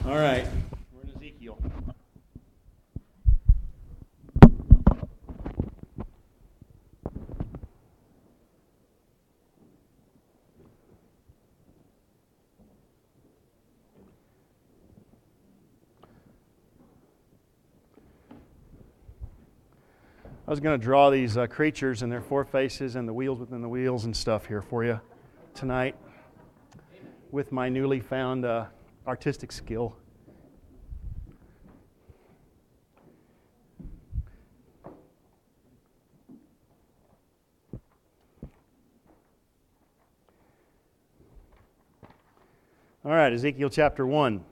All right, we're in Ezekiel. I was going to draw these creatures and their four faces and the wheels within the wheels and stuff here for you tonight with my newly found artistic skill. All right, Ezekiel chapter 1.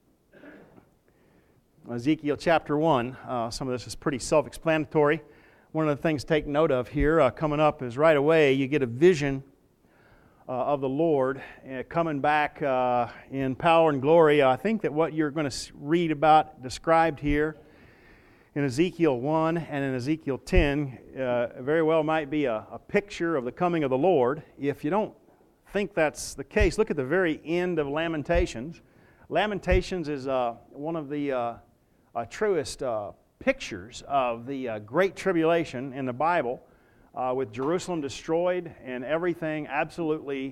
Ezekiel chapter 1, some of this is pretty self-explanatory. One of the things to take note of here coming up is right away you get a vision of the Lord coming back in power and glory. I think that what you're going to read about described here in Ezekiel 1 and in Ezekiel 10 very well might be a picture of the coming of the Lord. If you don't think that's the case, look at the very end of Lamentations. Lamentations is one of the truest pictures of the Great Tribulation in the Bible, with Jerusalem destroyed and everything absolutely,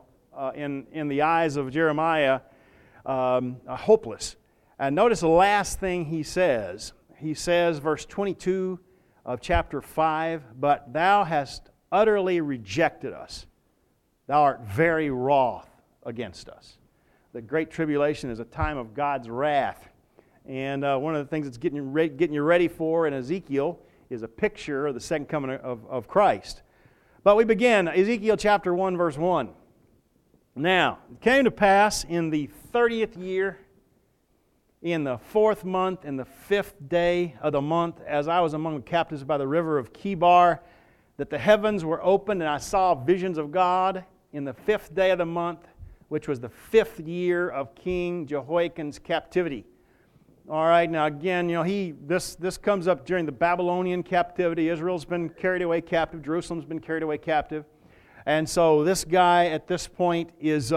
in the eyes of Jeremiah, hopeless. And notice the last thing he says. He says, verse 22 of chapter 5, "But thou hast utterly rejected us. Thou art very wroth against us." The Great Tribulation is a time of God's wrath. And one of the things that's getting you ready for in Ezekiel is a picture of the second coming of Christ. But we begin, Ezekiel chapter 1, verse 1. "Now, it came to pass in the 30th year, in the 4th month, in the 5th day of the month, as I was among the captives by the river of Chebar, that the heavens were opened, and I saw visions of God in the 5th day of the month, which was the 5th year of King Jehoiakim's captivity." All right, now again, this comes up during the Babylonian captivity. Israel's been carried away captive. Jerusalem's been carried away captive. And so this guy at this point is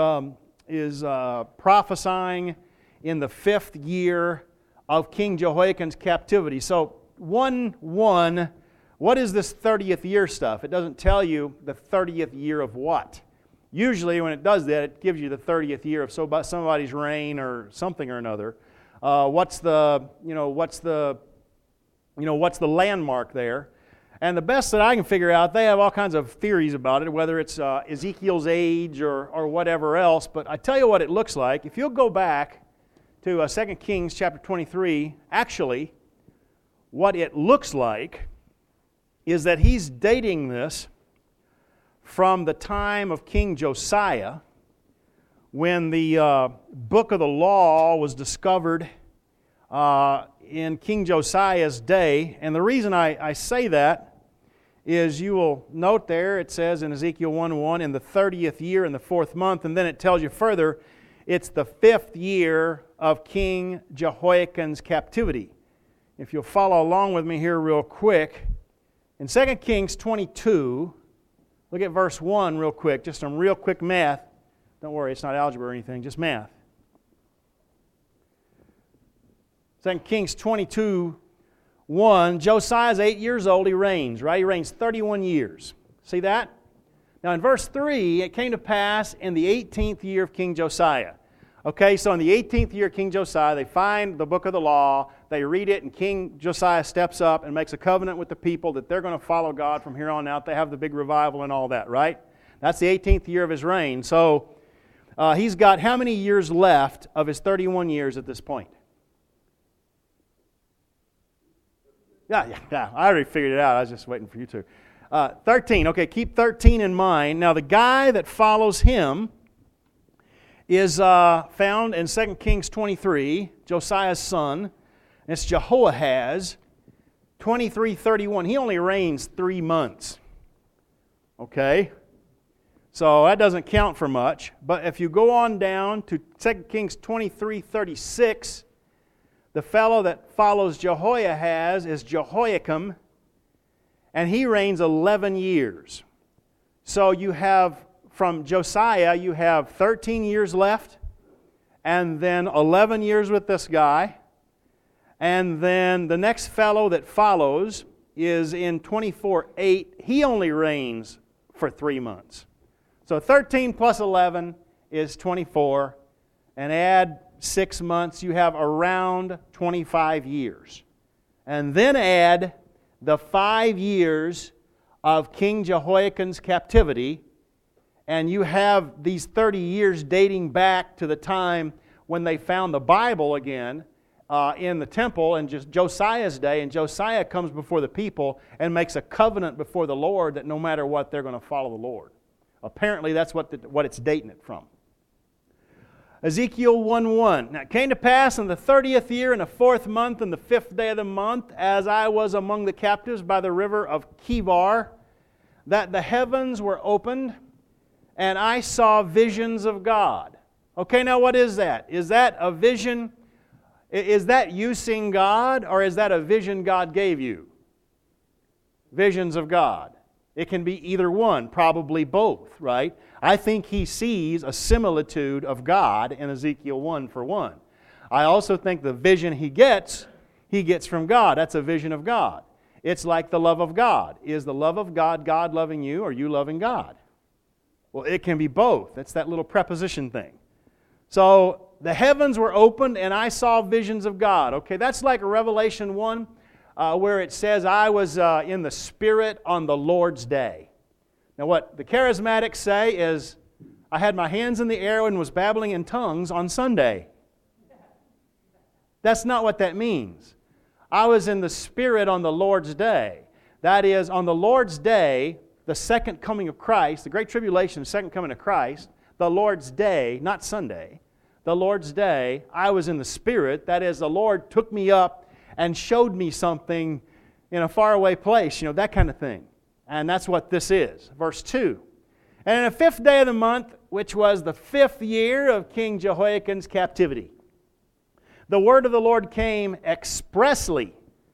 prophesying in the 5th year of King Jehoiakim's captivity. So 1:1, what is this 30th year stuff? It doesn't tell you the 30th year of what. Usually when it does that, it gives you the 30th year of somebody's reign or something or another. What's the landmark there? And the best that I can figure out, they have all kinds of theories about it, whether it's Ezekiel's age or whatever else. But I tell you what it looks like. If you'll go back to 2 Kings chapter 23, actually, what it looks like is that he's dating this from the time of King Josiah, when the book of the law was discovered in King Josiah's day. And the reason I say that is you will note there, it says in Ezekiel 1:1, in the 30th year in the 4th month, and then it tells you further, it's the 5th year of King Jehoiakim's captivity. If you'll follow along with me here real quick, in 2 Kings 22, look at verse 1 real quick, just some real quick math. Don't worry, it's not algebra or anything, just math. 2 Kings 22:1, Josiah's 8 years old, he reigns, right? He reigns 31 years. See that? Now in verse 3, it came to pass in the 18th year of King Josiah. Okay, so in the 18th year of King Josiah, they find the book of the law, they read it, and King Josiah steps up and makes a covenant with the people that they're going to follow God from here on out. They have the big revival and all that, right? That's the 18th year of his reign. So he's got how many years left of his 31 years at this point? Yeah, I already figured it out. I was just waiting for you to. 13. Okay, keep 13 in mind. Now, the guy that follows him is found in 2 Kings 23, Josiah's son. It's Jehoahaz, 23:31. He only reigns 3 months. Okay? So that doesn't count for much. But if you go on down to 2 Kings 23:36, the fellow that follows Jehoahaz is Jehoiakim, and he reigns 11 years. So you have, from Josiah, you have 13 years left, and then 11 years with this guy, and then the next fellow that follows is in 24:8. He only reigns for 3 months. So 13 plus 11 is 24, and add 6 months, you have around 25 years. And then add the 5 years of King Jehoiakim's captivity, and you have these 30 years dating back to the time when they found the Bible again in the temple in just Josiah's day, and Josiah comes before the people and makes a covenant before the Lord that no matter what, they're going to follow the Lord. Apparently, that's what it's dating it from. Ezekiel 1:1. Now it came to pass in the 30th year, in the 4th month, and the 5th day of the month, as I was among the captives by the river of Chebar, that the heavens were opened, and I saw visions of God. Okay, now what is that? Is that a vision? Is that you seeing God, or is that a vision God gave you? Visions of God. It can be either one, probably both, right? I think he sees a similitude of God in Ezekiel 1 for one. I also think the vision he gets from God. That's a vision of God. It's like the love of God. Is the love of God God loving you, or you loving God? Well, it can be both. That's that little preposition thing. So, the heavens were opened and I saw visions of God. Okay, that's like Revelation 1 where it says, I was in the Spirit on the Lord's day. Now what the charismatics say is, I had my hands in the air and was babbling in tongues on Sunday. That's not what that means. I was in the Spirit on the Lord's day. That is, on the Lord's day, the second coming of Christ, the Great Tribulation, the second coming of Christ, the Lord's day, not Sunday, the Lord's day, I was in the Spirit. That is, the Lord took me up and showed me something in a faraway place, that kind of thing. And that's what this is. Verse 2. And in the 5th day of the month, which was the 5th year of King Jehoiakim's captivity, the word of the Lord came expressly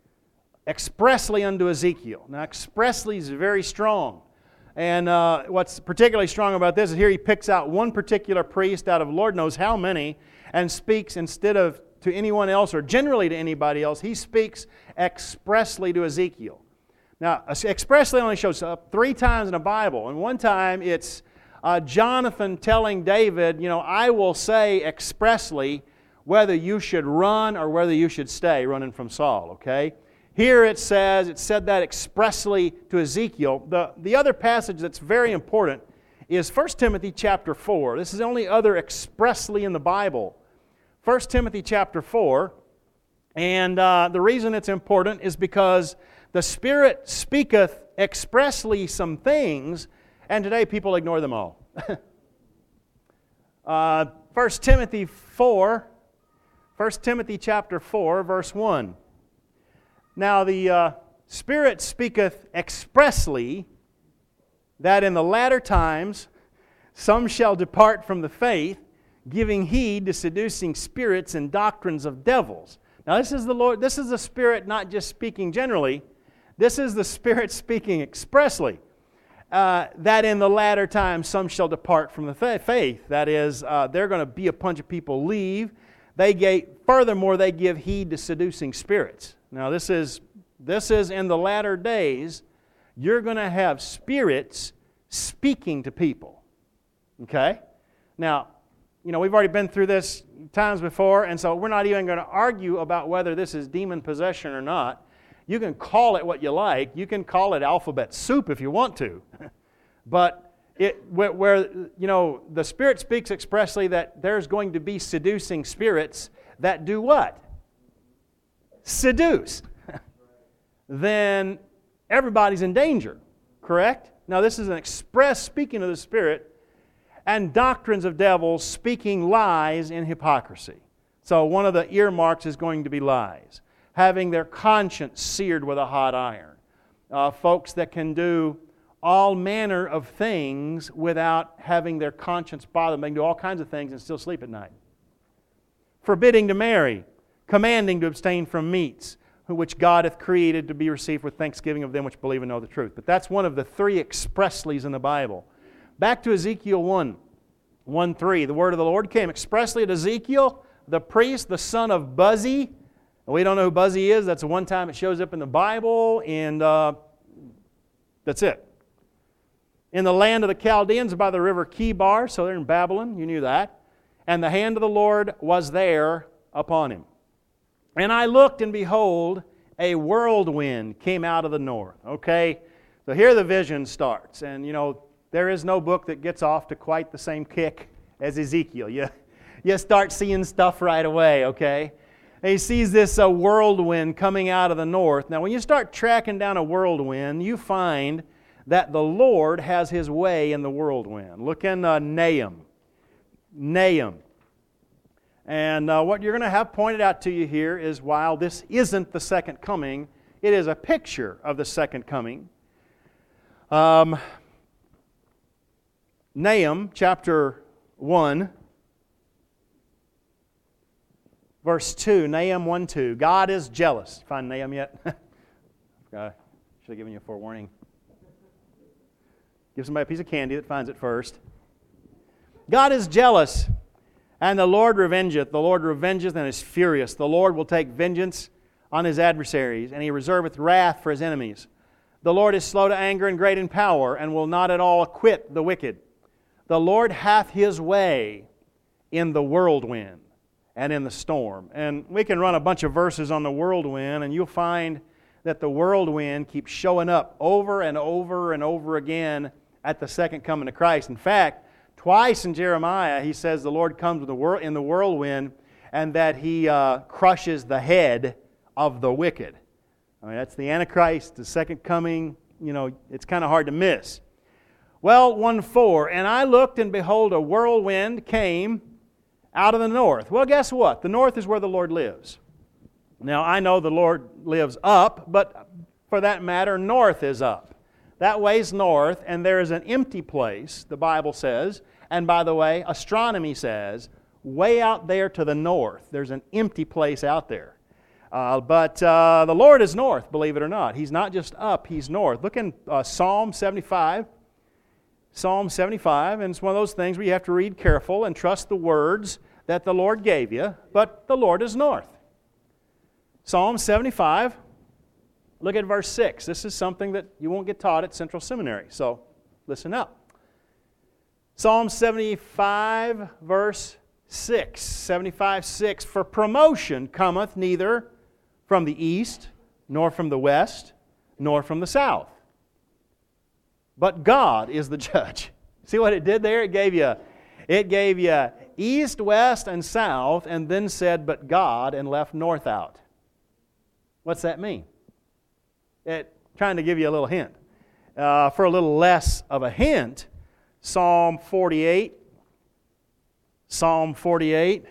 unto Ezekiel. Now, expressly is very strong. And what's particularly strong about this is here he picks out one particular priest out of Lord knows how many and speaks instead of to anyone else or generally to anybody else. He speaks expressly to Ezekiel. Now, expressly only shows up 3 times in the Bible. And one time it's Jonathan telling David, I will say expressly whether you should run or whether you should stay running from Saul, okay? Here it said that expressly to Ezekiel. The other passage that's very important is 1 Timothy chapter 4. This is the only other expressly in the Bible. 1 Timothy chapter 4. And the reason it's important is because the Spirit speaketh expressly some things, and today people ignore them all. 1 Timothy 4, 1 Timothy chapter 4, verse 1. Now the Spirit speaketh expressly that in the latter times some shall depart from the faith, giving heed to seducing spirits and doctrines of devils. Now this is the Lord. This is the Spirit not just speaking generally. This is the Spirit speaking expressly. That in the latter times some shall depart from the faith. That is, they're going to be a bunch of people leave. Furthermore, they give heed to seducing spirits. Now this is in the latter days. You're going to have spirits speaking to people. Okay? Now, we've already been through this times before, and so we're not even going to argue about whether this is demon possession or not. You can call it what you like. You can call it alphabet soup if you want to. But the Spirit speaks expressly that there's going to be seducing spirits that do what? Seduce. Then everybody's in danger, correct? Now this is an express speaking of the Spirit, and doctrines of devils speaking lies in hypocrisy. So one of the earmarks is going to be lies. Having their conscience seared with a hot iron. Folks that can do all manner of things without having their conscience bother them. They can do all kinds of things and still sleep at night. Forbidding to marry, commanding to abstain from meats, which God hath created to be received with thanksgiving of them which believe and know the truth. But that's one of the 3 expresslies in the Bible. Back to Ezekiel 1. 1:3, the word of the Lord came expressly to Ezekiel, the priest, the son of Buzi. We don't know who Buzi is. That's the one time it shows up in the Bible, and that's it. In the land of the Chaldeans by the river Chebar, so they're in Babylon, you knew that. And the hand of the Lord was there upon him. And I looked, and behold, a whirlwind came out of the north. Okay, so here the vision starts. And you know, there is no book that gets off to quite the same kick as Ezekiel. You start seeing stuff right away, okay? And he sees this whirlwind coming out of the north. Now, when you start tracking down a whirlwind, you find that the Lord has His way in the whirlwind. Look in Nahum. And what you're going to have pointed out to you here is, while this isn't the second coming, it is a picture of the second coming. Nahum chapter 1, verse 2, Nahum 1:2. God is jealous. Find Nahum yet? Should have given you a forewarning. Give somebody a piece of candy that finds it first. God is jealous, and the Lord revengeth. The Lord revengeth and is furious. The Lord will take vengeance on His adversaries, and He reserveth wrath for His enemies. The Lord is slow to anger and great in power, and will not at all acquit the wicked. The Lord hath His way in the whirlwind and in the storm. And we can run a bunch of verses on the whirlwind, and you'll find that the whirlwind keeps showing up over and over and over again at the second coming of Christ. In fact, twice in Jeremiah, he says the Lord comes in the whirlwind, and that He crushes the head of the wicked. I mean, that's the Antichrist, the second coming. You know, it's kind of hard to miss. Well, 1:4, and I looked, and behold, a whirlwind came out of the north. Well, guess what? The north is where the Lord lives. Now, I know the Lord lives up, but for that matter, north is up. That way's north, and there is an empty place, the Bible says, and by the way, astronomy says, way out there to the north, there's an empty place out there. But the Lord is north, believe it or not. He's not just up, He's north. Look in Psalm 75. Psalm 75, and it's one of those things where you have to read careful and trust the words that the Lord gave you, but the Lord is north. Psalm 75, look at verse 6. This is something that you won't get taught at Central Seminary, so listen up. Psalm 75, verse 6. 75:6. For promotion cometh neither from the east, nor from the west, nor from the south. But God is the judge. See what it did there? It gave you east, west, and south, and then said, but God, and left north out. What's that mean? Trying to give you a little hint. For a little less of a hint, Psalm 48. Psalm 48.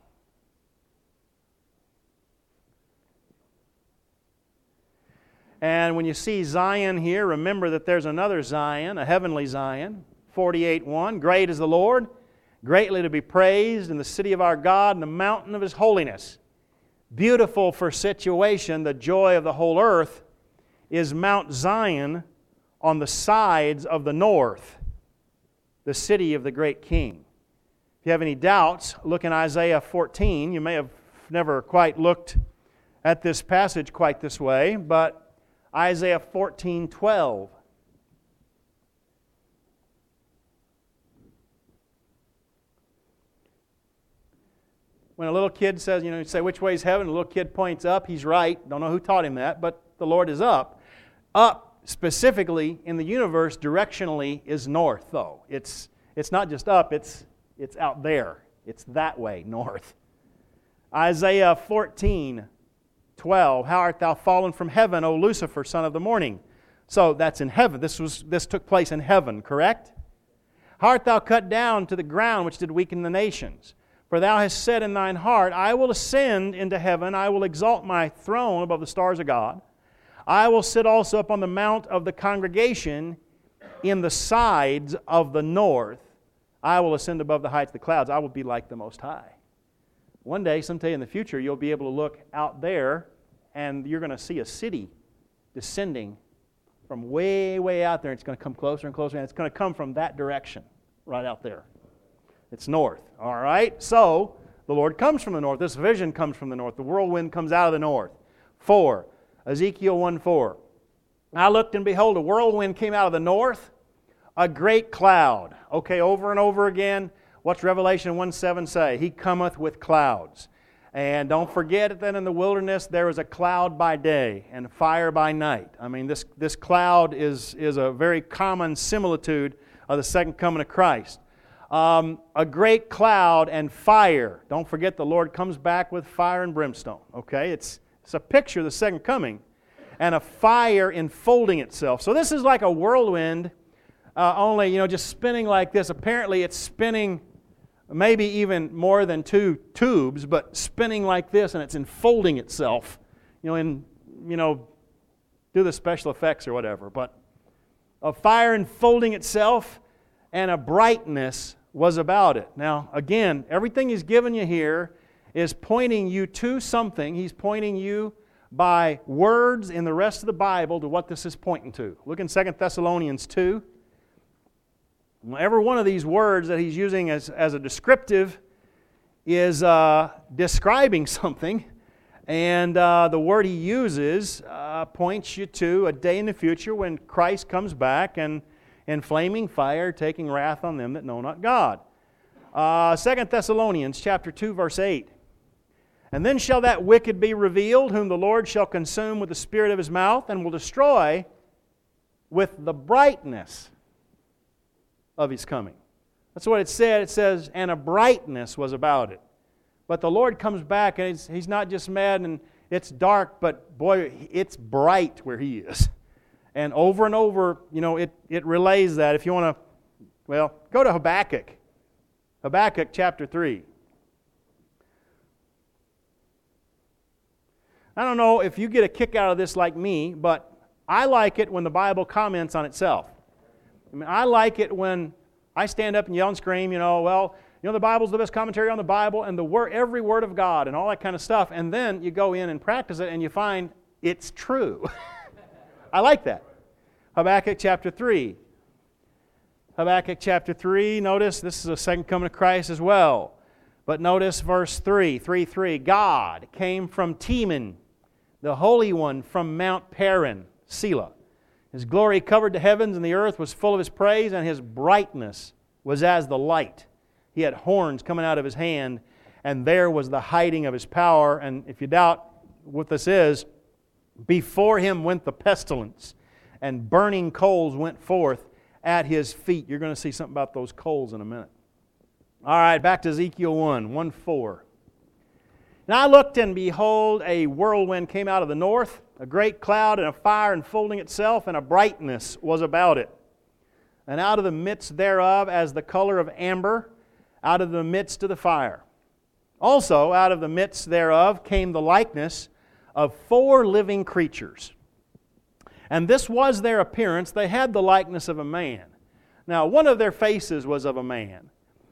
And when you see Zion here, remember that there's another Zion, a heavenly Zion. 48:1. Great is the Lord, greatly to be praised in the city of our God, in the mountain of His holiness. Beautiful for situation, the joy of the whole earth, is Mount Zion on the sides of the north, the city of the great King. If you have any doubts, look in Isaiah 14. You may have never quite looked at this passage quite this way, but Isaiah 14:12. When a little kid says, you say, which way is heaven? The little kid points up. He's right. Don't know who taught him that, but the Lord is up. Up, specifically in the universe, directionally, is north, though. It's not just up, it's out there. It's that way, north. Isaiah 14:12. How art thou fallen from heaven, O Lucifer, son of the morning? So that's in heaven. This took place in heaven, correct? How art thou cut down to the ground, which did weaken the nations? For thou hast said in thine heart, I will ascend into heaven, I will exalt my throne above the stars of God. I will sit also upon the mount of the congregation in the sides of the north. I will ascend above the heights of the clouds. I will be like the Most High. One day, someday in the future, you'll be able to look out there and you're going to see a city descending from way, way out there. It's going to come closer and closer, and it's going to come from that direction, right out there. It's north. All right? So, the Lord comes from the north. This vision comes from the north. The whirlwind comes out of the north. 4. Ezekiel 1:4. I looked, and behold, a whirlwind came out of the north, a great cloud. Okay, over and over again, what's Revelation 1:7 say? He cometh with clouds. And don't forget that in the wilderness there was a cloud by day and fire by night. I mean, this cloud is a very common similitude of the second coming of Christ. A great cloud and fire. Don't forget the Lord comes back with fire and brimstone. Okay, it's a picture of the second coming. And a fire enfolding itself. So this is like a whirlwind, only, just spinning like this. Apparently it's spinning maybe even more than 2 tubes, but spinning like this, and it's enfolding itself, do the special effects or whatever. But a fire enfolding itself, and a brightness was about it. Now, again, everything He's given you here is pointing you to something. He's pointing you by words in the rest of the Bible to what this is pointing to. Look in 2 Thessalonians 2. Every one of these words that he's using as a descriptive is describing something, and the word he uses points you to a day in the future when Christ comes back and in flaming fire taking wrath on them that know not God. 2 Thessalonians chapter 2, verse 8. And then shall that wicked be revealed, whom the Lord shall consume with the spirit of His mouth, and will destroy with the brightness of His coming. That's what it said. It says, and a brightness was about it. But the Lord comes back, and He's not just mad and it's dark, but boy, it's bright where He is. And over, it relays that. If you want to, go to Habakkuk. Habakkuk chapter 3. I don't know if you get a kick out of this like me, but I like it when the Bible comments on itself. I like it when I stand up and yell and scream, the Bible's the best commentary on the Bible and every word of God and all that kind of stuff. And then you go in and practice it and you find it's true. I like that. Habakkuk chapter 3. Habakkuk chapter 3, notice this is a second coming of Christ as well. But notice verse 3. God came from Teman, the Holy One from Mount Paran, Selah. His glory covered the heavens, and the earth was full of His praise, and His brightness was as the light. He had horns coming out of His hand, and there was the hiding of His power. And if you doubt what this is, before Him went the pestilence, and burning coals went forth at His feet. You're going to see something about those coals in a minute. All right, back to Ezekiel 1:4. And I looked, and behold, a whirlwind came out of the north, a great cloud and a fire enfolding itself, and a brightness was about it. And out of the midst thereof, as the color of amber, out of the midst of the fire. Also, out of the midst thereof came the likeness of 4 living creatures. And this was their appearance. They had the likeness of a man. Now, one of their faces was of a man.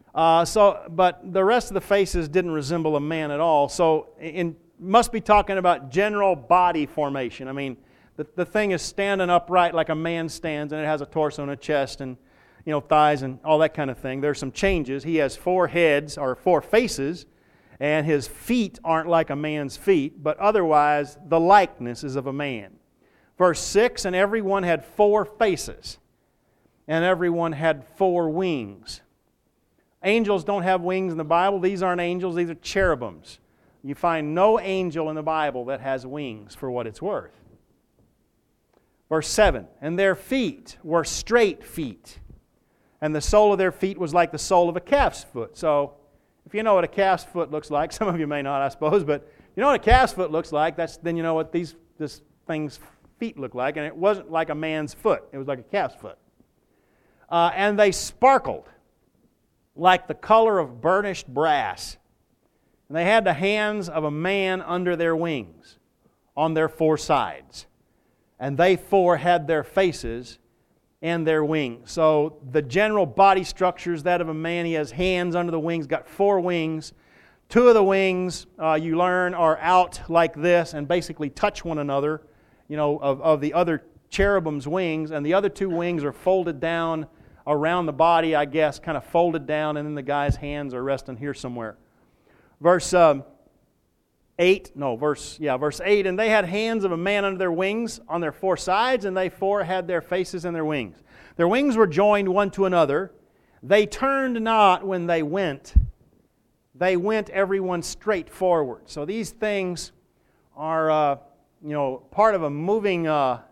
But the rest of the faces didn't resemble a man at all. So, must be talking about general body formation. I mean, the thing is standing upright like a man stands, and it has a torso and a chest and thighs and all that kind of thing. There's some changes. He has 4 heads or 4 faces, and his feet aren't like a man's feet, but otherwise the likeness is of a man. Verse 6, and everyone had 4 faces, and everyone had 4 wings. Angels don't have wings in the Bible. These aren't angels, these are cherubims. You find no angel in the Bible that has wings for what it's worth. Verse 7, and their feet were straight feet, and the sole of their feet was like the sole of a calf's foot. So, if you know what a calf's foot looks like, some of you may not, I suppose, but you know what a calf's foot looks like, then you know what this thing's feet look like, and it wasn't like a man's foot. It was like a calf's foot. And they sparkled like the color of burnished brass. And they had the hands of a man under their wings, on their 4 sides. And they 4 had their faces and their wings. So the general body structure is that of a man. He has hands under the wings, got 4 wings. 2 of the wings, you learn, are out like this and basically touch one another, of the other cherubim's wings. And the other 2 wings are folded down around the body, I guess, kind of folded down, and then the guy's hands are resting here somewhere. Verse 8, and they had hands of a man under their wings on their four sides, and they four had their faces in their wings. Their wings were joined one to another. They turned not when they went. They went everyone straight forward. So these things are, part of a moving,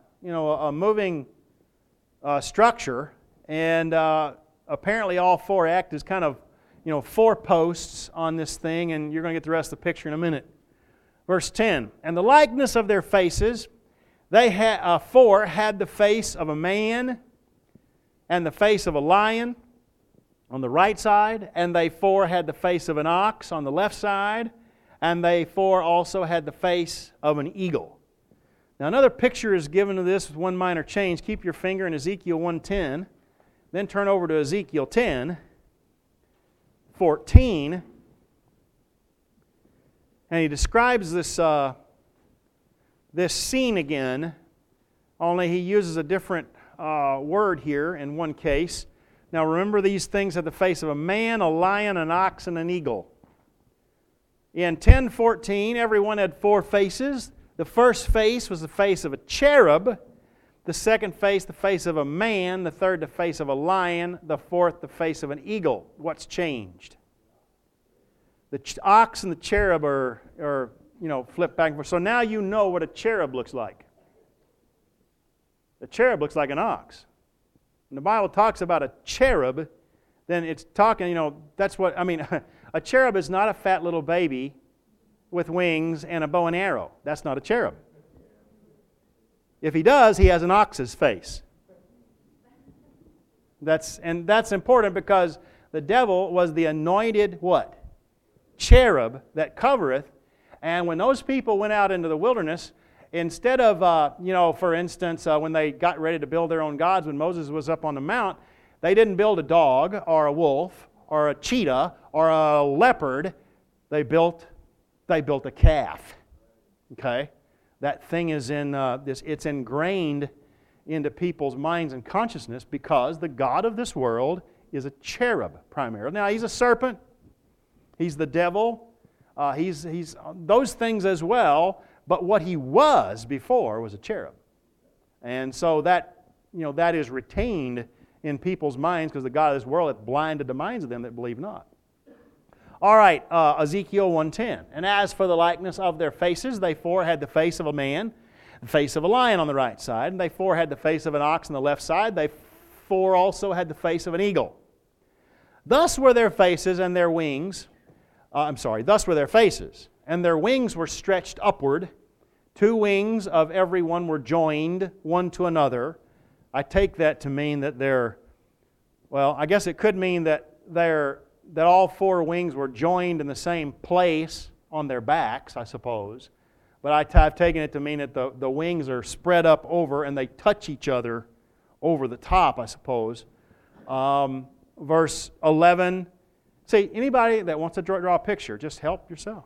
structure, and apparently all four act as kind of, four posts on this thing, and you're going to get the rest of the picture in a minute. Verse 10, and the likeness of their faces, they four had the face of a man and the face of a lion on the right side, and they four had the face of an ox on the left side, and they four also had the face of an eagle. Now another picture is given of this with one minor change. Keep your finger in Ezekiel 1:10, then turn over to Ezekiel 10:14, and he describes this scene again, only he uses a different word here in one case. Now remember, these things had the face of a man, a lion, an ox, and an eagle. In 10:14, everyone had four faces. The first face was the face of a cherub. The second face, the face of a man. The third, the face of a lion. The fourth, the face of an eagle. What's changed? The ox and the cherub are flipped back and forth. So now you know what a cherub looks like. The cherub looks like an ox. When the Bible talks about a cherub, then it's talking, that's what, a cherub is not a fat little baby with wings and a bow and arrow. That's not a cherub. If he does, he has an ox's face. That's important because the devil was the anointed what? Cherub that covereth. And when those people went out into the wilderness, instead of, for instance, when they got ready to build their own gods, when Moses was up on the mount, they didn't build a dog or a wolf or a cheetah or a leopard. They built a calf. Okay? That thing is it's ingrained into people's minds and consciousness because the god of this world is a cherub primarily. Now, he's a serpent. He's the devil. He's those things as well. But what he was before was a cherub. And so that is retained in people's minds because the God of this world hath blinded the minds of them that believe not. All right, Ezekiel 1:10. And as for the likeness of their faces, they four had the face of a man, the face of a lion on the right side, and they four had the face of an ox on the left side. They four also had the face of an eagle. Thus were their faces and their wings. Thus were their faces, and their wings were stretched upward. Two wings of every one were joined one to another. I take that to mean that I guess it could mean that all four wings were joined in the same place on their backs, I suppose. But I've taken it to mean that the wings are spread up over and they touch each other over the top, I suppose. Verse 11. See, anybody that wants to draw a picture, just help yourself.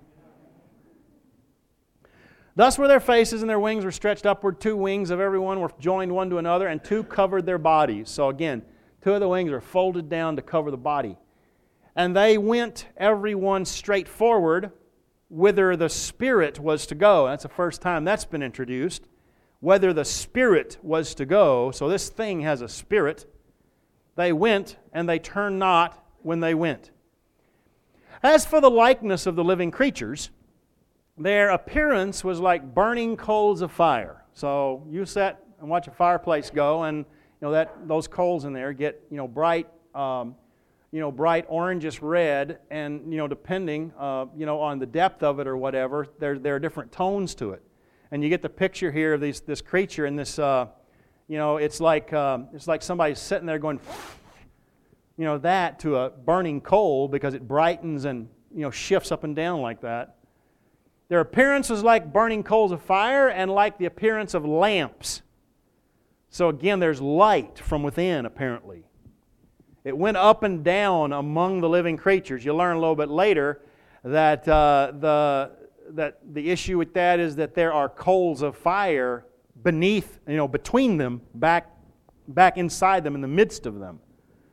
Thus were their faces, and their wings were stretched upward. Two wings of every one were joined one to another, and two covered their bodies. So again, two of the wings are folded down to cover the body. And they went every one straight forward, whither the Spirit was to go. That's the first time that's been introduced. Whether the Spirit was to go. So this thing has a spirit. They went, and they turned not when they went. As for the likeness of the living creatures, their appearance was like burning coals of fire. So you sit and watch a fireplace go, and those coals in there get bright, bright orangish red, and depending on the depth of it or whatever, there are different tones to it. And you get the picture here of this creature, and this it's like somebody sitting there going, that to a burning coal because it brightens and shifts up and down like that. Their appearance was like burning coals of fire and like the appearance of lamps. So again, there's light from within, apparently. It went up and down among the living creatures. You'll learn a little bit later that the issue with that is that there are coals of fire beneath, between them, back inside them, in the midst of them.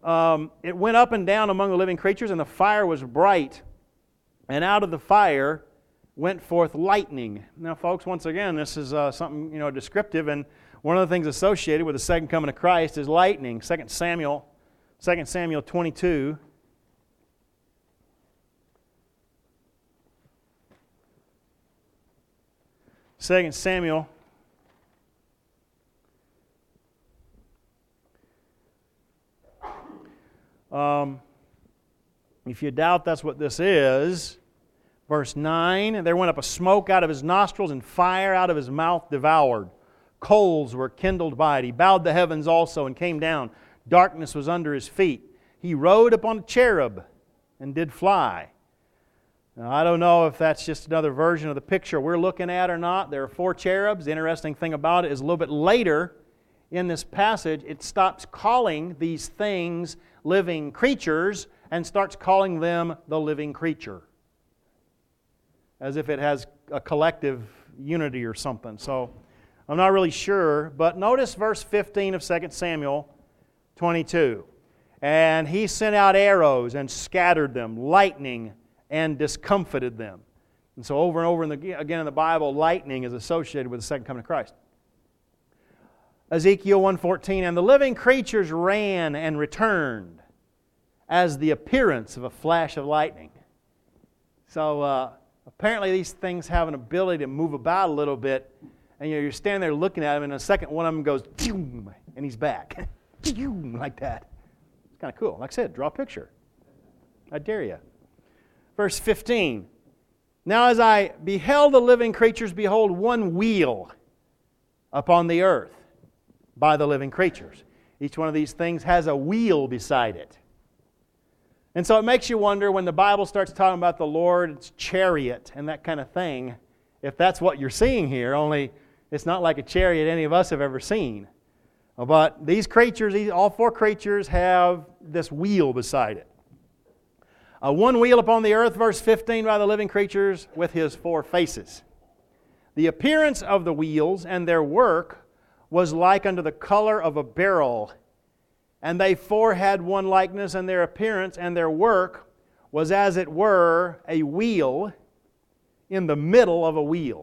it went up and down among the living creatures, and the fire was bright. And out of the fire went forth lightning. Now, folks, once again, this is something descriptive, and one of the things associated with the second coming of Christ is lightning. 2 Samuel 22. Second Samuel. If you doubt that's what this is, verse 9, there went up a smoke out of his nostrils, and fire out of his mouth devoured. Coals were kindled by it. He bowed the heavens also and came down. Darkness was under his feet. He rode upon a cherub and did fly. Now, I don't know if that's just another version of the picture we're looking at or not. There are 4 cherubs. The interesting thing about it is a little bit later in this passage, it stops calling these things living creatures and starts calling them the living creature, as if it has a collective unity or something. So I'm not really sure, but notice verse 15 of 2 Samuel 22. And he sent out arrows and scattered them, lightning and discomfited them. And so over and over again in the Bible, lightning is associated with the second coming of Christ. Ezekiel 1:14, and the living creatures ran and returned as the appearance of a flash of lightning. So apparently these things have an ability to move about a little bit, and you're standing there looking at them, and in a second one of them goes, and he's back. Like that. It's kind of cool. Like I said, draw a picture. I dare you. Verse 15, now as I beheld the living creatures, behold, one wheel upon the earth by the living creatures. Each one of these things has a wheel beside it. And so it makes you wonder, when the Bible starts talking about the Lord's chariot and that kind of thing, if that's what you're seeing here, only it's not like a chariot any of us have ever seen. But these creatures, all 4 creatures, have this wheel beside it. One wheel upon the earth, verse 15, by the living creatures with his 4 faces. The appearance of the wheels and their work was like unto the color of a beryl. And they 4 had one likeness, and their appearance and their work was as it were a wheel in the middle of a wheel.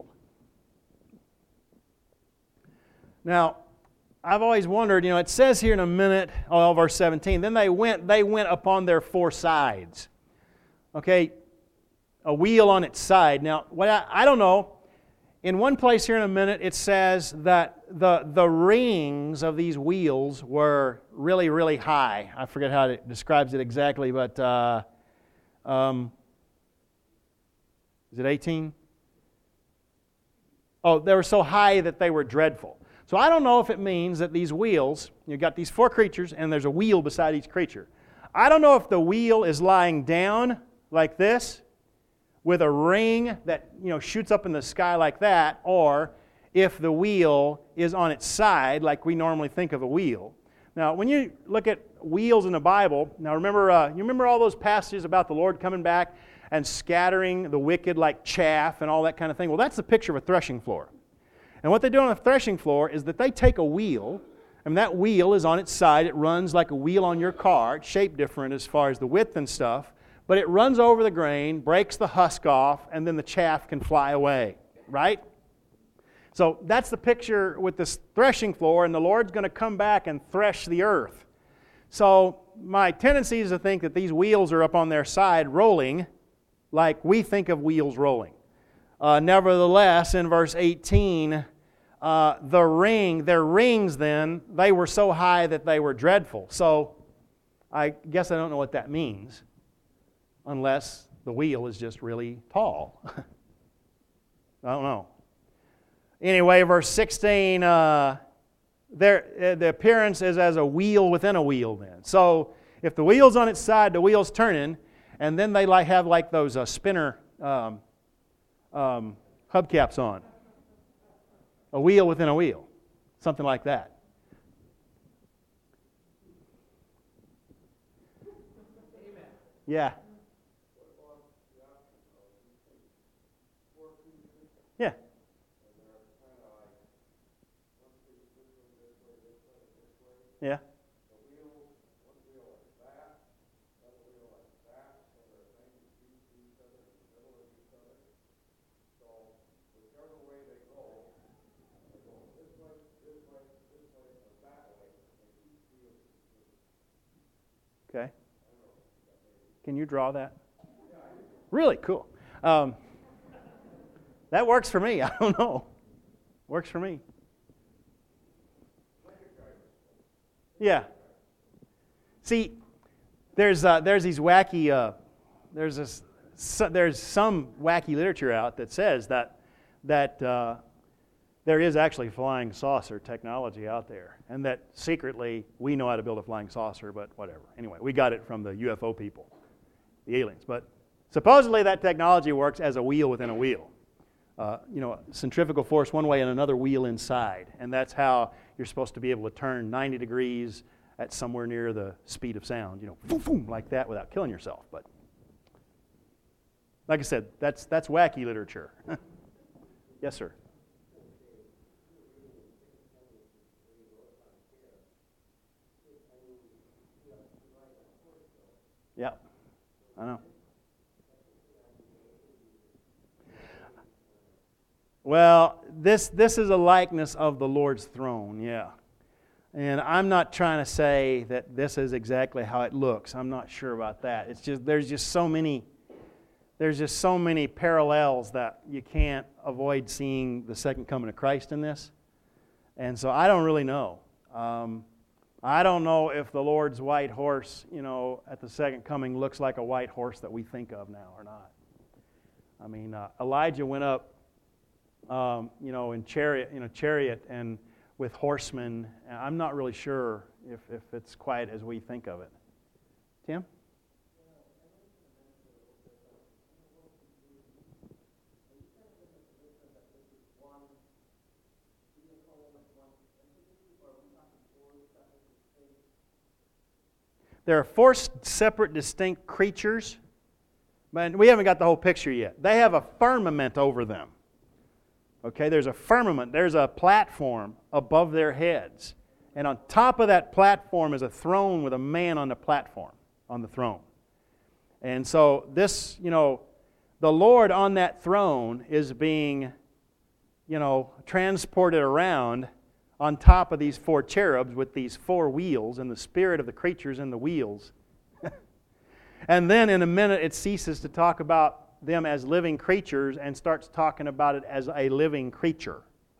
Now, I've always wondered, it says here in a minute, verse 17, then they went upon their 4 sides. Okay, a wheel on its side. Now, I don't know. In one place here in a minute, it says that the rings of these wheels were really, really high. I forget how it describes it exactly, but is it 18? Oh, they were so high that they were dreadful. So I don't know if it means that these wheels, you've got these 4 creatures, and there's a wheel beside each creature. I don't know if the wheel is lying down like this, with a ring that shoots up in the sky like that, or if the wheel is on its side like we normally think of a wheel. Now, when you look at wheels in the Bible, now remember, you remember all those passages about the Lord coming back and scattering the wicked like chaff and all that kind of thing? Well, that's the picture of a threshing floor. And what they do on a threshing floor is that they take a wheel, and that wheel is on its side. It runs like a wheel on your car. It's shaped different as far as the width and stuff. But it runs over the grain, breaks the husk off, and then the chaff can fly away, right? So that's the picture with this threshing floor, and the Lord's going to come back and thresh the earth. So my tendency is to think that these wheels are up on their side rolling like we think of wheels rolling. Nevertheless, in verse 18, their rings then, they were so high that they were dreadful. So I guess I don't know what that means, unless the wheel is just really tall. I don't know. Anyway, verse 16, the appearance is as a wheel within a wheel then. So if the wheel's on its side, the wheel's turning, and then they have like those spinner hubcaps on. A wheel within a wheel. Something like that. Yeah. Yeah. Yeah. Okay. Can you draw that? Really? Cool. That works for me. I don't know. Works for me. Yeah. See, there's these wacky there's some wacky literature out that says that there is actually flying saucer technology out there, and that secretly we know how to build a flying saucer, but whatever. Anyway, we got it from the UFO people, the aliens. But supposedly that technology works as a wheel within a wheel. Centrifugal force one way and another wheel inside, and that's how you're supposed to be able to turn 90 degrees at somewhere near the speed of sound, boom, boom, like that without killing yourself. But like I said, that's wacky literature. Yes, sir. Yeah, I know. Well, this is a likeness of the Lord's throne, yeah. And I'm not trying to say that this is exactly how it looks. I'm not sure about that. It's just there's just so many parallels that you can't avoid seeing the second coming of Christ in this. And so I don't really know. I don't know if the Lord's white horse, at the second coming looks like a white horse that we think of now or not. I mean, Elijah went up, in chariot and with horsemen. I'm not really sure if it's quite as we think of it. Tim? There are 4 separate, distinct creatures, but we haven't got the whole picture yet. They have a firmament over them. Okay, there's a firmament. There's a platform above their heads. And on top of that platform is a throne with a man on the platform, on the throne. And so this, the Lord on that throne is being, transported around on top of these 4 cherubs with these 4 wheels, and the spirit of the creatures in the wheels. And then in a minute it ceases to talk about them as living creatures and starts talking about it as a living creature.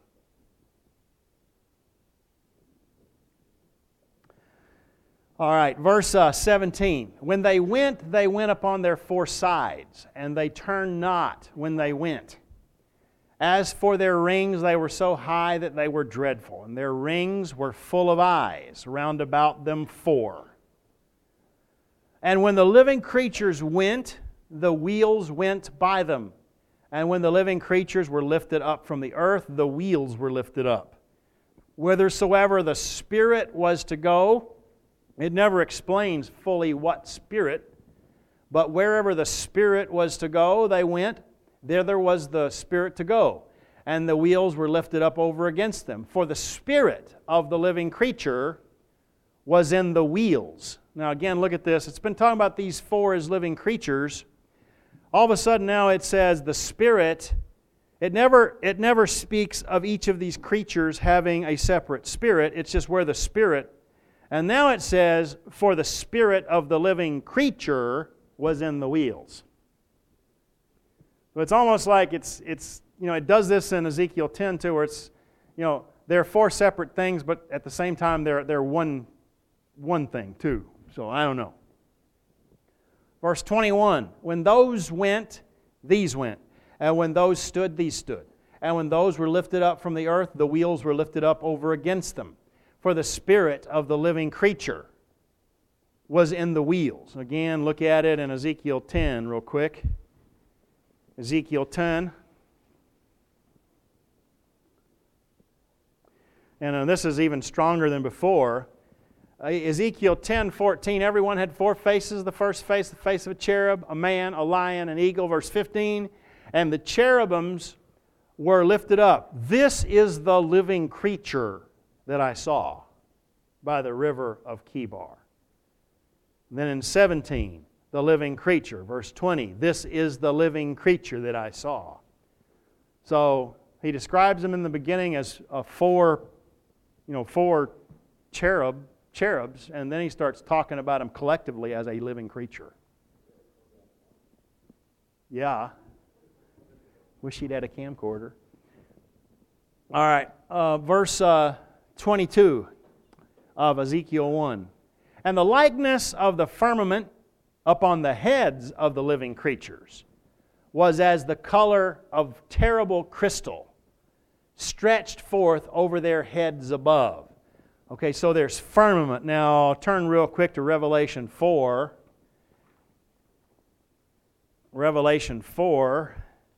All right, verse 17. When they went upon their 4 sides, and they turned not when they went. As for their rings, they were so high that they were dreadful, and their rings were full of eyes, round about them 4. And when the living creatures went, the wheels went by them. And when the living creatures were lifted up from the earth, the wheels were lifted up. Whithersoever the Spirit was to go, it never explains fully what Spirit, but wherever the Spirit was to go, they went. Thither was the Spirit to go, and the wheels were lifted up over against them. For the Spirit of the living creature was in the wheels. Now again, look at this. It's been talking about these 4 as living creatures. All of a sudden now it says the Spirit. It never speaks of each of these creatures having a separate spirit. It's just where the Spirit. And now it says, for the Spirit of the living creature was in the wheels. So it's almost like it does this in Ezekiel 10 too, where it's, there are 4 separate things, but at the same time they're one thing too. So I don't know. Verse 21, when those went, these went. And when those stood, these stood. And when those were lifted up from the earth, the wheels were lifted up over against them. For the Spirit of the living creature was in the wheels. Again, look at it in Ezekiel 10 real quick. Ezekiel 10. And this is even stronger than before. Ezekiel 10:14, everyone had 4 faces. The first face, the face of a cherub, a man, a lion, an eagle. Verse 15, and the cherubims were lifted up. This is the living creature that I saw by the river of Chebar. Then in 17, the living creature. Verse 20, this is the living creature that I saw. So he describes them in the beginning as 4 cherub cherubs, and then he starts talking about them collectively as a living creature. Yeah. Wish he'd had a camcorder. All right, verse 22 of Ezekiel 1. And the likeness of the firmament upon the heads of the living creatures was as the color of terrible crystal, stretched forth over their heads above. Okay, so there's firmament. Now, turn real quick to Revelation 4. Revelation 4.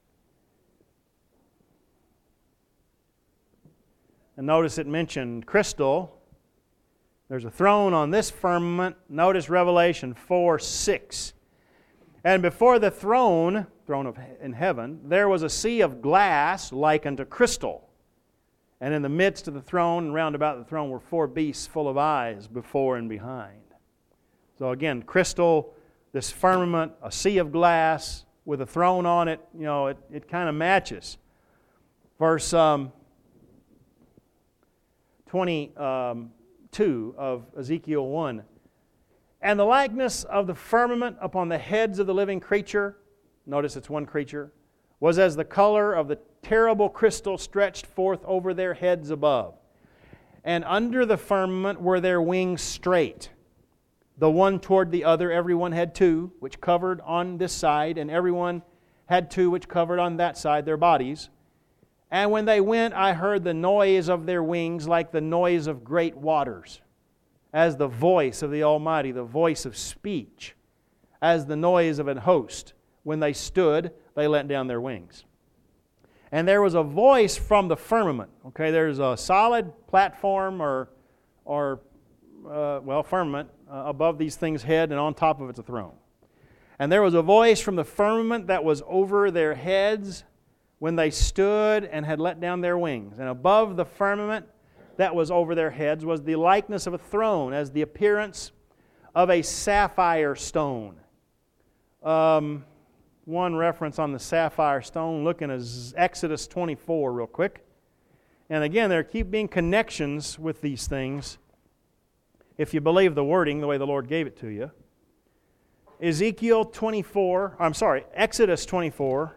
And notice it mentioned crystal. There's a throne on this firmament. Notice Revelation 4:6. And before the throne in heaven, there was a sea of glass like unto crystal. And in the midst of the throne and round about the throne were 4 beasts full of eyes before and behind. So again, crystal, this firmament, a sea of glass with a throne on it, it kind of matches. Verse 22 of Ezekiel 1. And the likeness of the firmament upon the heads of the living creature, notice it's one creature, was as the color of the terrible crystal stretched forth over their heads above. And under the firmament were their wings straight, the one toward the other. Everyone had 2, which covered on this side, and everyone had 2, which covered on that side, their bodies. And when they went, I heard the noise of their wings like the noise of great waters, as the voice of the Almighty, the voice of speech, as the noise of an host. When they stood, they let down their wings. And there was a voice from the firmament. Okay, there's a solid platform firmament above these things' head, and on top of it's a throne. And there was a voice from the firmament that was over their heads when they stood and had let down their wings. And above the firmament that was over their heads was the likeness of a throne, as the appearance of a sapphire stone. One reference on the sapphire stone, looking at Exodus 24 real quick. And again, there keep being connections with these things, if you believe the wording the way the Lord gave it to you. Exodus 24.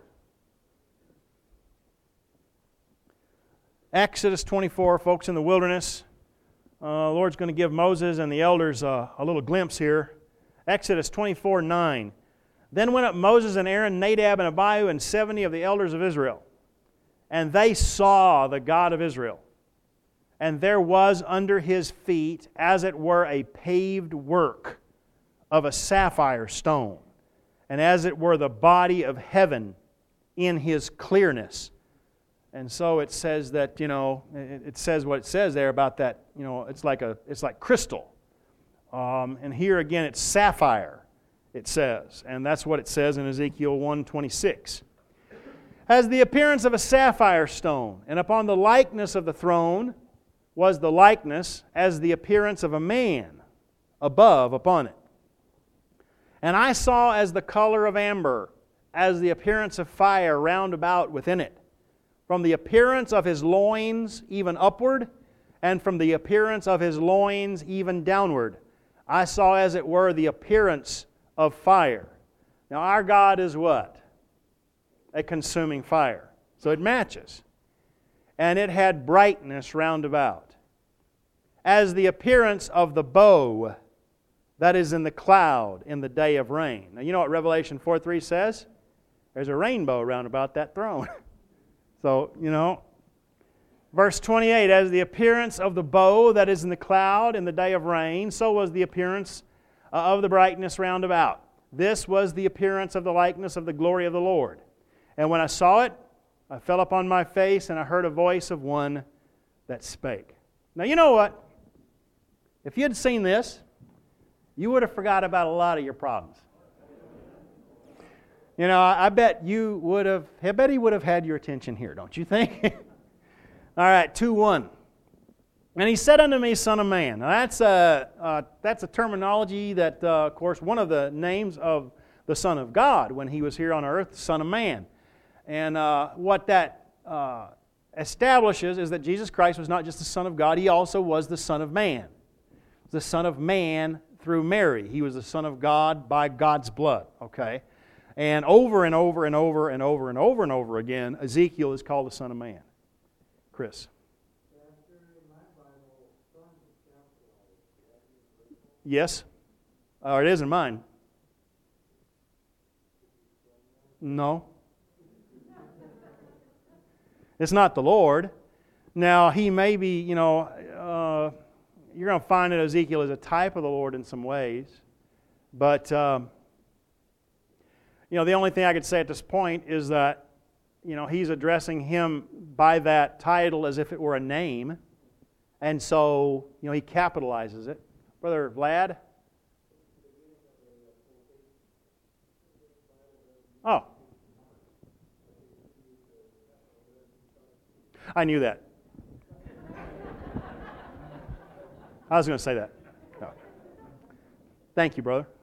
Exodus 24, folks in the wilderness. The Lord's going to give Moses and the elders a little glimpse here. Exodus 24:9. Then went up Moses and Aaron, Nadab and Abihu, and 70 of the elders of Israel. And they saw the God of Israel. And there was under his feet, as it were, a paved work of a sapphire stone, and as it were the body of heaven in his clearness. And so it says that, it says what it says there about that, it's like crystal. And here again it's sapphire, it says. And that's what it says in Ezekiel 1:26. As the appearance of a sapphire stone, and upon the likeness of the throne was the likeness as the appearance of a man above upon it. And I saw as the color of amber, as the appearance of fire round about within it, from the appearance of his loins even upward, and from the appearance of his loins even downward. I saw as it were the appearance of fire. Now our God is what? A consuming fire. So it matches. And it had brightness round about, as the appearance of the bow that is in the cloud in the day of rain. Now you know what Revelation 4:3 says? There's a rainbow round about that throne. So, verse 28, as the appearance of the bow that is in the cloud in the day of rain, so was the appearance of the brightness round about. This was the appearance of the likeness of the glory of the Lord. And when I saw it, I fell upon my face, and I heard a voice of one that spake. Now, you know what? If you had seen this, you would have forgot about a lot of your problems. I bet he would have had your attention here, don't you think? All right, 2:1. And he said unto me, Son of man. Now that's a terminology that, of course, one of the names of the Son of God when he was here on earth, Son of Man. And what that establishes is that Jesus Christ was not just the Son of God, he also was the Son of Man. the Son of Man through Mary. He was the Son of God by God's blood, okay? And over and over and over and over and over and over again, Ezekiel is called the Son of Man. Chris? Yes? It is in mine. No. It's not the Lord. Now, he may be, you're going to find that Ezekiel is a type of the Lord in some ways. But, the only thing I could say at this point is that, he's addressing him by that title as if it were a name. And so, he capitalizes it. Brother Vlad? Oh. I knew that. I was going to say that. No. Thank you, brother.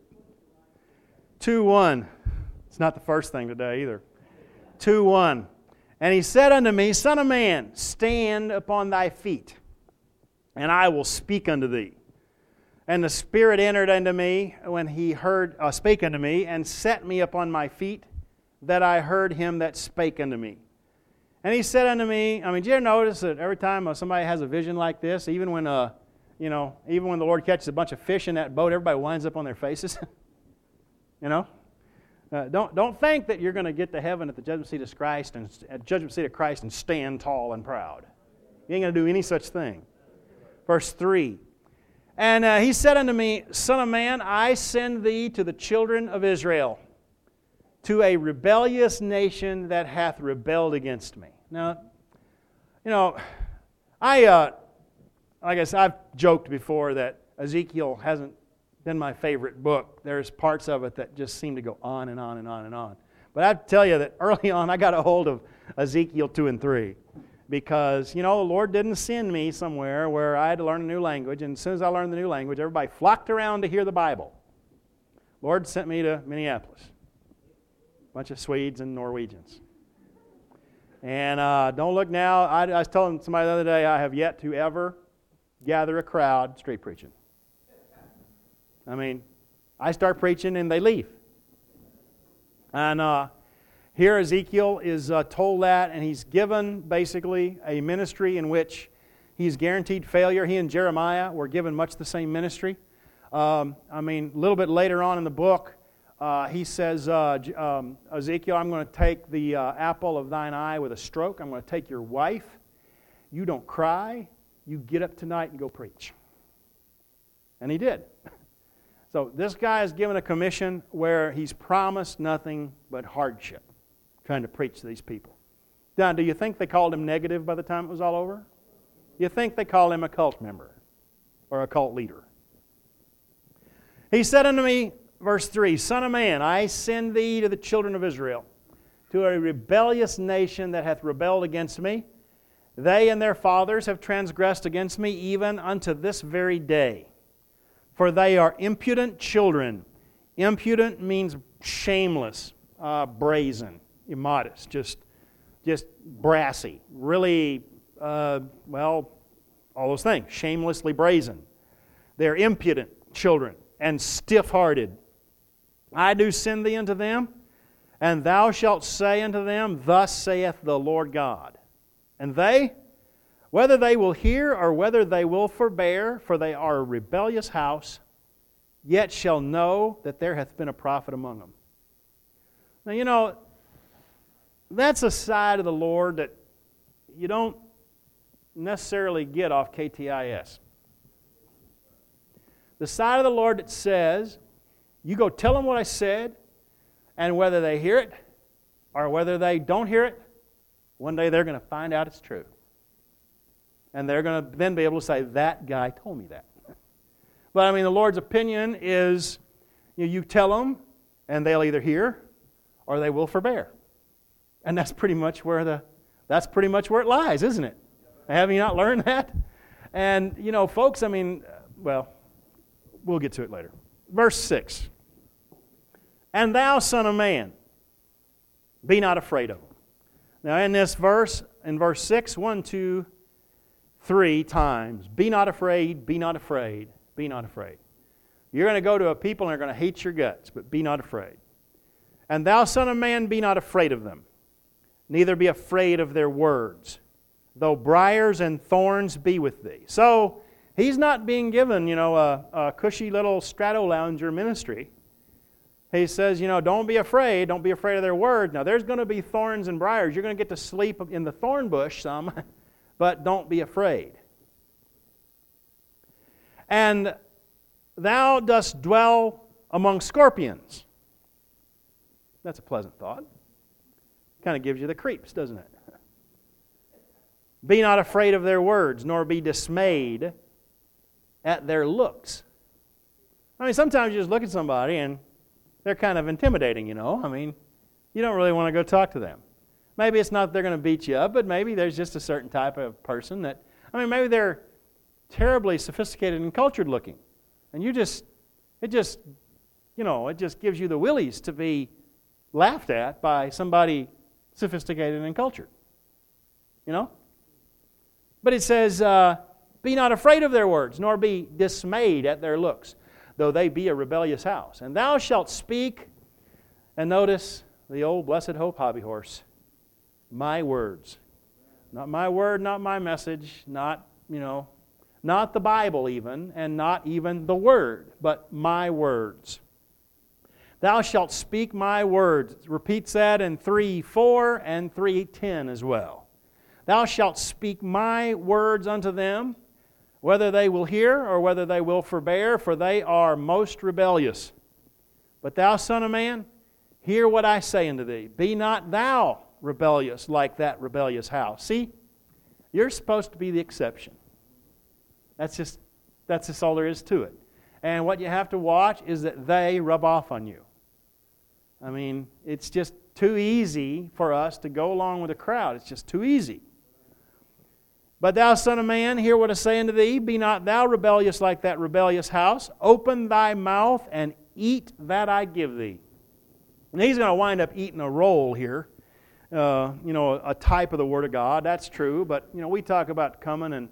2:1. It's not the first thing today either. 2:1. And he said unto me, Son of man, stand upon thy feet, and I will speak unto thee. And the Spirit entered unto me when he spake unto me, and set me upon my feet, that I heard him that spake unto me. And he said unto me, did you ever notice that every time somebody has a vision like this, even when the Lord catches a bunch of fish in that boat, everybody winds up on their faces? Don't think that you're going to get to heaven at the judgment seat of Christ and stand tall and proud. You ain't going to do any such thing. Verse 3. And he said unto me, Son of man, I send thee to the children of Israel, to a rebellious nation that hath rebelled against me. Now, like I said, I've joked before that Ezekiel hasn't been my favorite book. There's parts of it that just seem to go on and on and on and on. But I have to tell you that early on I got a hold of Ezekiel 2 and 3 because, the Lord didn't send me somewhere where I had to learn a new language, and as soon as I learned the new language, everybody flocked around to hear the Bible. Lord sent me to Minneapolis. A bunch of Swedes and Norwegians. And don't look now. I was telling somebody the other day, I have yet to ever gather a crowd street preaching. I start preaching and they leave. And here Ezekiel is told that, and he's given basically a ministry in which he's guaranteed failure. He and Jeremiah were given much the same ministry. A little bit later on in the book, he says, Ezekiel, I'm going to take the apple of thine eye with a stroke. I'm going to take your wife. You don't cry. You get up tonight and go preach. And he did. So this guy is given a commission where he's promised nothing but hardship, trying to preach to these people. Now, do you think they called him negative by the time it was all over? You think they called him a cult member or a cult leader? He said unto me, verse 3, Son of man, I send thee to the children of Israel, to a rebellious nation that hath rebelled against me. They and their fathers have transgressed against me even unto this very day. For they are impudent children. Impudent means shameless, brazen, immodest, just brassy. Really, all those things. Shamelessly brazen. They're impudent children and stiff-hearted. I do send thee unto them, and thou shalt say unto them, Thus saith the Lord God. And they, whether they will hear or whether they will forbear, for they are a rebellious house, yet shall know that there hath been a prophet among them. Now, that's a side of the Lord that you don't necessarily get off KTIS. The side of the Lord that says, you go tell them what I said, and whether they hear it or whether they don't hear it, one day they're going to find out it's true. And they're going to then be able to say, that guy told me that. But the Lord's opinion is, you tell them, and they'll either hear or they will forbear. And that's pretty much where it lies, isn't it? Have you not learned that? And, folks, we'll get to it later. Verse 6. And thou, son of man, be not afraid of them. Now, in this verse, in verse 6, 1, 2, 3 times, be not afraid, be not afraid. Be not afraid. You're going to go to a people and they're going to hate your guts, but be not afraid. And thou, son of man, be not afraid of them, neither be afraid of their words, though briars and thorns be with thee. So, he's not being given, a cushy little strato-lounger ministry. He says, don't be afraid. Don't be afraid of their words. Now, there's going to be thorns and briars. You're going to get to sleep in the thorn bush some, but don't be afraid. And thou dost dwell among scorpions. That's a pleasant thought. Kind of gives you the creeps, doesn't it? Be not afraid of their words, nor be dismayed at their looks. I mean, sometimes you just look at somebody and they're kind of intimidating, I mean, you don't really want to go talk to them. Maybe it's not that they're going to beat you up, but maybe there's just a certain type of person that, maybe they're terribly sophisticated and cultured looking. And it just gives you the willies to be laughed at by somebody sophisticated and cultured. But it says, be not afraid of their words, nor be dismayed at their looks, though they be a rebellious house. And thou shalt speak, and notice the old blessed hope hobby horse, my words. Not my word, not my message, not the Bible even, and not even the Word, but my words. Thou shalt speak my words. It repeats that in 3:4 and 3:10 as well. Thou shalt speak my words unto them, whether they will hear or whether they will forbear, for they are most rebellious. But thou, son of man, hear what I say unto thee. Be not thou rebellious like that rebellious house. See, you're supposed to be the exception. That's just all there is to it. And what you have to watch is that they rub off on you. I mean, it's just too easy for us to go along with the crowd. It's just too easy. But thou, son of man, hear what I say unto thee. Be not thou rebellious like that rebellious house. Open thy mouth and eat that I give thee. And he's going to wind up eating a roll here. A type of the Word of God. That's true. But, we talk about coming and,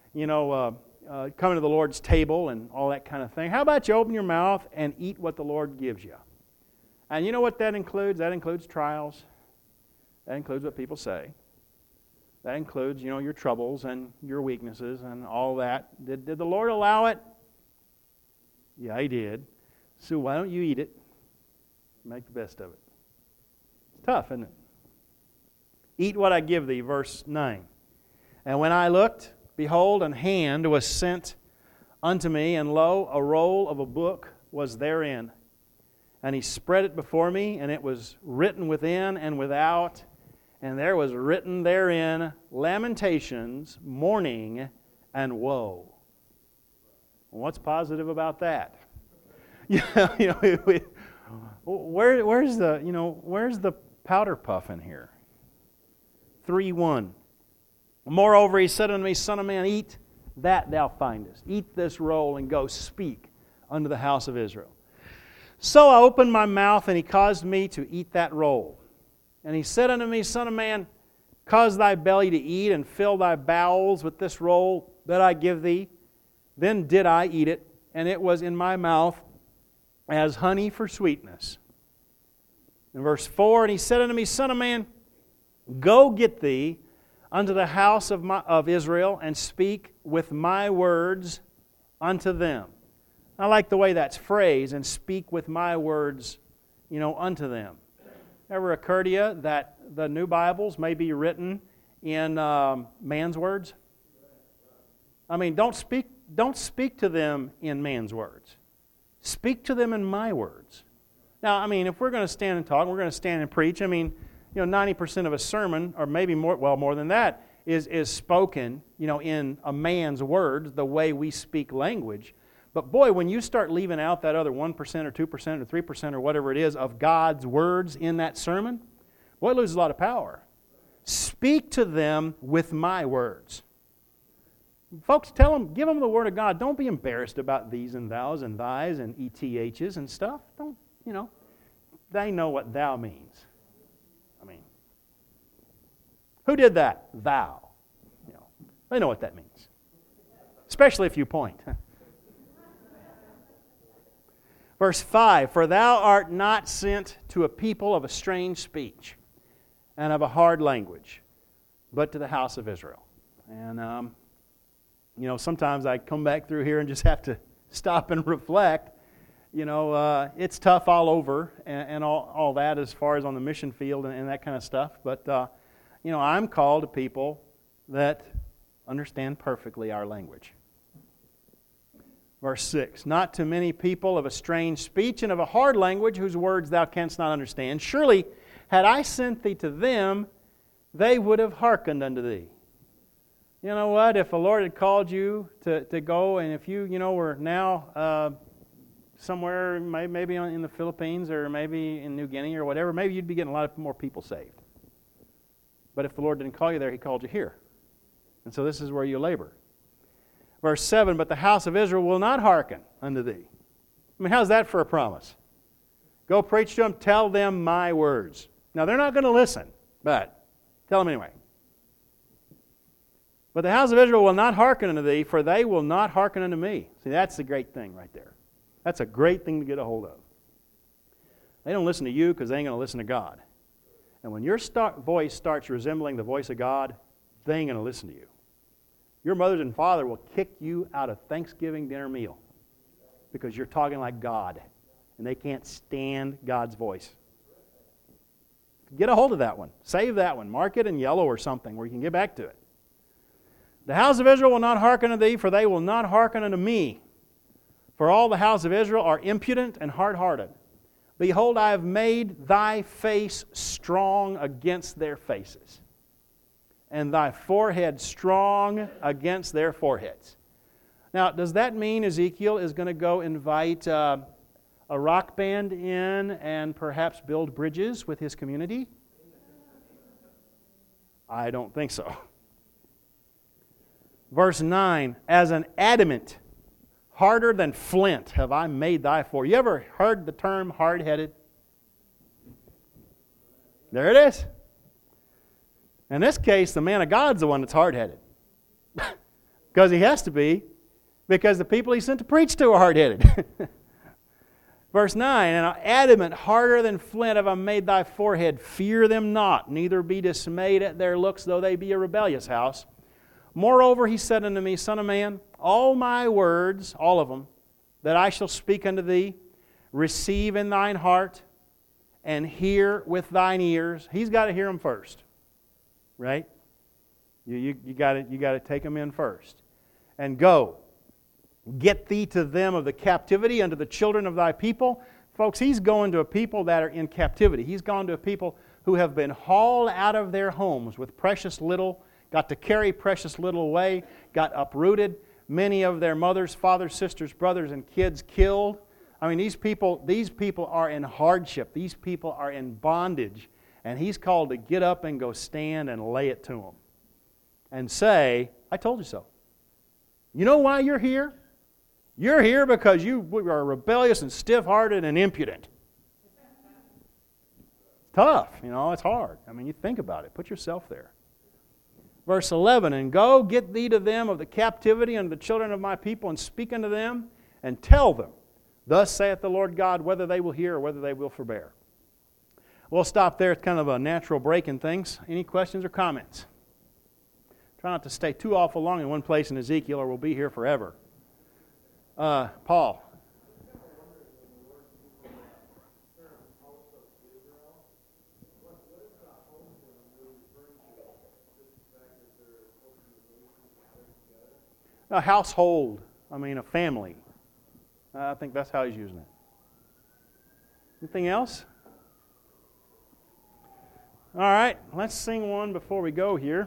coming to the Lord's table and all that kind of thing. How about you open your mouth and eat what the Lord gives you? And you know what that includes? That includes trials. That includes what people say. That includes, your troubles and your weaknesses and all that. Did the Lord allow it? Yeah, He did. So why don't you eat it? Make the best of it. It's tough, isn't it? Eat what I give thee, verse 9. And when I looked, behold, an hand was sent unto me, and lo, a roll of a book was therein. And He spread it before me, and it was written within and without, and there was written therein lamentations, mourning, and woe. What's positive about that? Where's the powder puff in here? 3:1. Moreover, He said unto me, Son of man, eat that thou findest. Eat this roll and go speak unto the house of Israel. So I opened my mouth, and He caused me to eat that roll. And He said unto me, Son of man, cause thy belly to eat, and fill thy bowels with this roll that I give thee. Then did I eat it, and it was in my mouth as honey for sweetness. In verse 4, and He said unto me, Son of man, go get thee unto the house of Israel, and speak with my words unto them. I like the way that's phrased, and speak with my words, unto them. Ever occur to you that the new Bibles may be written in man's words? Don't speak to them in man's words. Speak to them in my words. Now, if we're going to stand and talk, we're going to stand and preach. 90% of a sermon, or maybe more than that, is spoken, in a man's words, the way we speak language. But boy, when you start leaving out that other 1% or 2% or 3% or whatever it is of God's words in that sermon, boy, it loses a lot of power. Speak to them with my words. Folks, give them the Word of God. Don't be embarrassed about these and thous and thys and ETHs and stuff. Don't, they know what thou means. Who did that? Thou. They know what that means. Especially if you point. Verse 5, For thou art not sent to a people of a strange speech and of a hard language, but to the house of Israel. And, sometimes I come back through here and just have to stop and reflect. It's tough all over and all that as far as on the mission field and that kind of stuff. But, I'm called to people that understand perfectly our language. Verse 6, Not to many people of a strange speech and of a hard language, whose words thou canst not understand. Surely, had I sent thee to them, they would have hearkened unto thee. You know what? If the Lord had called you to go, and if you, were now somewhere, maybe in the Philippines or maybe in New Guinea or whatever, maybe you'd be getting a lot more people saved. But if the Lord didn't call you there, He called you here. And so this is where you labor. Verse 7, But the house of Israel will not hearken unto thee. I mean, how's that for a promise? Go preach to them, tell them my words. Now, they're not going to listen, but tell them anyway. But the house of Israel will not hearken unto thee, for they will not hearken unto me. See, that's the great thing right there. That's a great thing to get a hold of. They don't listen to you because they ain't going to listen to God. And when your voice starts resembling the voice of God, they ain't going to listen to you. Your mother and father will kick you out of Thanksgiving dinner meal because you're talking like God, and they can't stand God's voice. Get a hold of that one. Save that one. Mark it in yellow or something where you can get back to it. The house of Israel will not hearken unto thee, for they will not hearken unto me. For all the house of Israel are impudent and hard-hearted. Behold, I have made thy face strong against their faces, and thy forehead strong against their foreheads. Now, does that mean Ezekiel is going to go invite a rock band in and perhaps build bridges with his community? I don't think so. Verse 9, As an adamant, harder than flint, have I made thy fore. You ever heard the term hard-headed? There it is. In this case, the man of God's the one that's hard-headed. Because he has to be, because the people he sent to preach to are hard-headed. Verse 9, And adamant, harder than flint, have I made thy forehead. Fear them not, neither be dismayed at their looks, though they be a rebellious house. Moreover, he said unto me, Son of man, all my words, all of them, that I shall speak unto thee, receive in thine heart, and hear with thine ears. He's got to hear them first, right? You got to take them in first. And go, get thee to them of the captivity unto the children of thy people. Folks, he's going to a people that are in captivity. He's gone to a people who have been hauled out of their homes with precious little, got to carry precious little away, got uprooted, many of their mothers, fathers, sisters, brothers, and kids killed. I mean, these people are in hardship. These people are in bondage. And he's called to get up and go stand and lay it to them. And say, I told you so. You know why you're here? You're here because you are rebellious and stiff-hearted and impudent. It's tough, it's hard. I mean, you think about it. Put yourself there. Verse 11, And go, get thee to them of the captivity unto the children of my people, and speak unto them, and tell them, Thus saith the Lord God, whether they will hear or whether they will forbear. We'll stop there. It's kind of a natural break in things. Any questions or comments? Try not to stay too awful long in one place in Ezekiel, or we'll be here forever. Paul. A household, a family. I think that's how he's using it. Anything else? All right, let's sing one before we go here.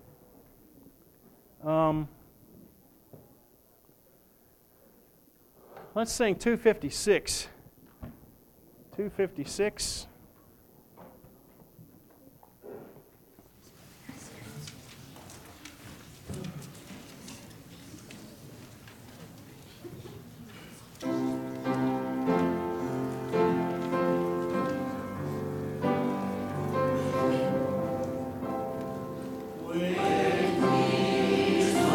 Let's sing 256. 256.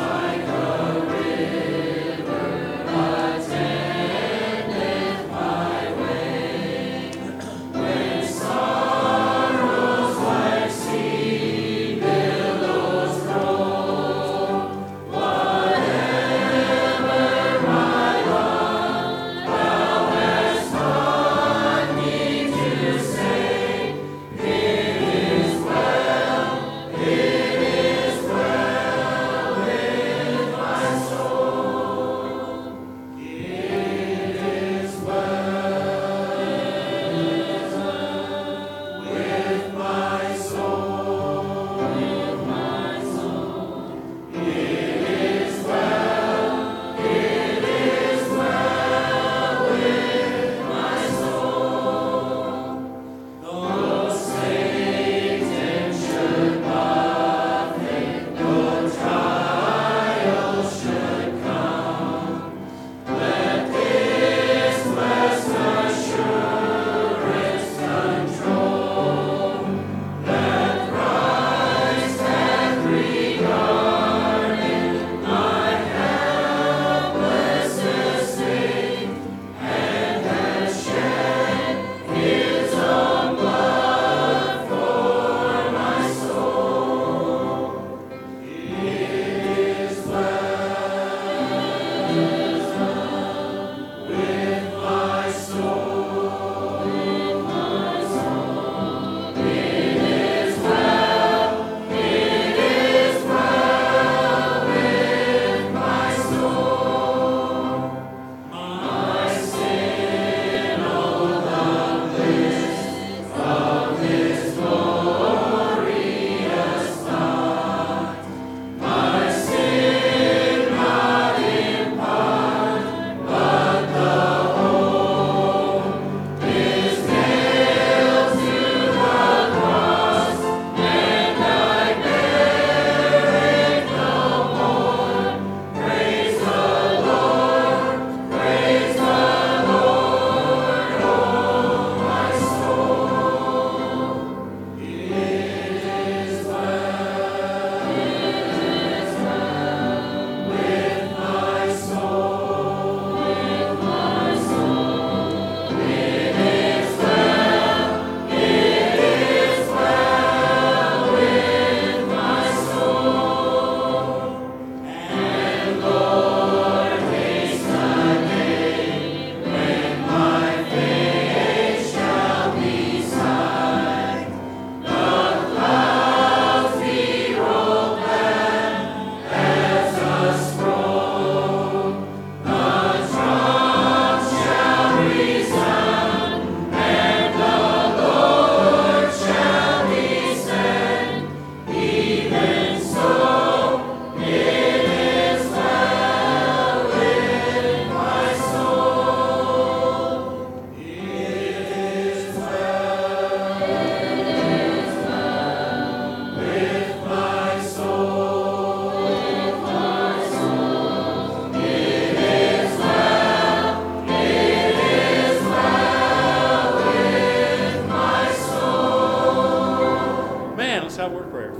My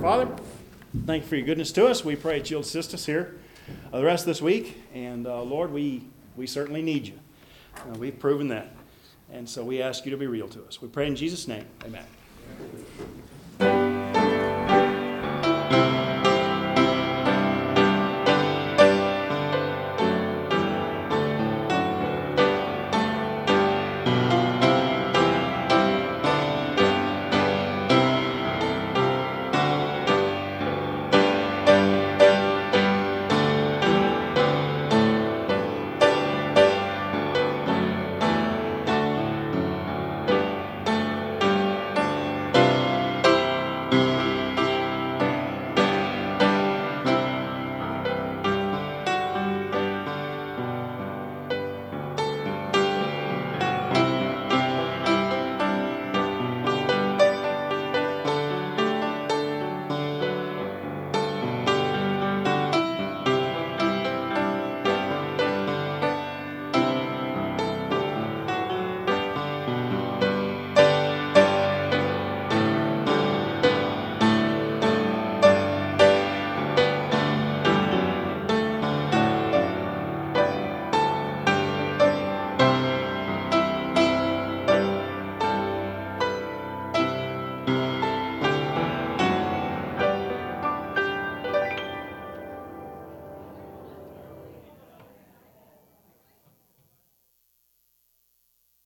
Father, thank you for your goodness to us. We pray that you'll assist us here the rest of this week. And Lord, we certainly need you. We've proven that. And so we ask you to be real to us. We pray in Jesus' name. Amen.